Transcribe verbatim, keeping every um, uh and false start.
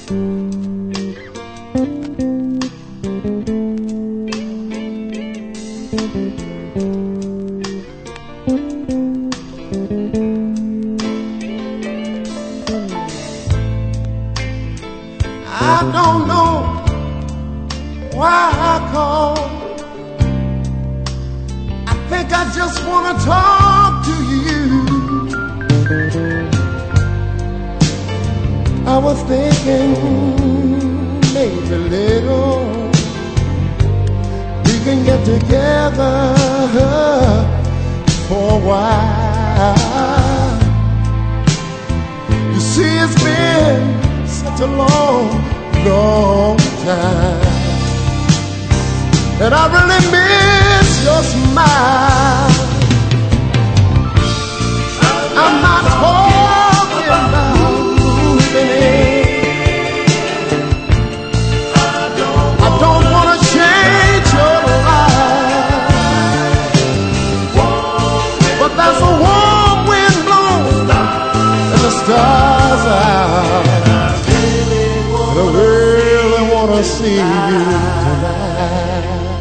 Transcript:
I don't know why I called. I think I just want to talk to you. I was thinking maybe later we can get together for a while. You see, it's been such a long, long time, and I really miss your smile. I'm not talking about moving in. I don't want to change your life, but there's a warm wind blowing and the stars out. I really wanna see you tonight.